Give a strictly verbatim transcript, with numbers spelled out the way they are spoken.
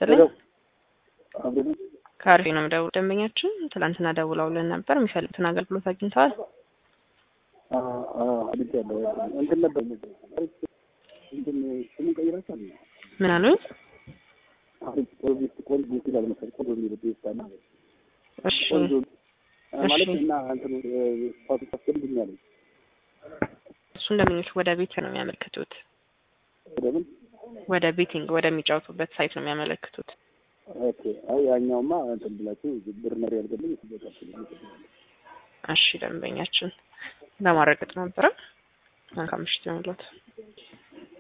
ይስጥልኝ ካርፊ ነው ደው ደንበኛችን ትላንትና ደውለውልን ነበር የሚፈልጉትን አገልግሎት አግኝተዋል አዎ አዎ አግኝቻለሁ እንትን ነበር እንትን ስሙ ቀይራቻል ምን አሉኝ አሪፍ ፕሮጀክት ኮል ይችላል መሰል ኮል የሚለው ይስታና እሺ ማለት እና አንተ ፋቱ ተስከልኛል እሱ እንደምንሽ ወደ ቤት ነው የሚያመለክቱት ወደምን ወደ ቤቲንግ ወደሚጫወቱበት ሳይት ነው የሚያመለክቱት ኦኬ አይ ያኛውማ እንትን ብላችሁ ብር ነው ያልገልኝ ተበቃችሁ እሺ ደንበኛችን ለማረጋገጥ ነበር አንካምሽት ነው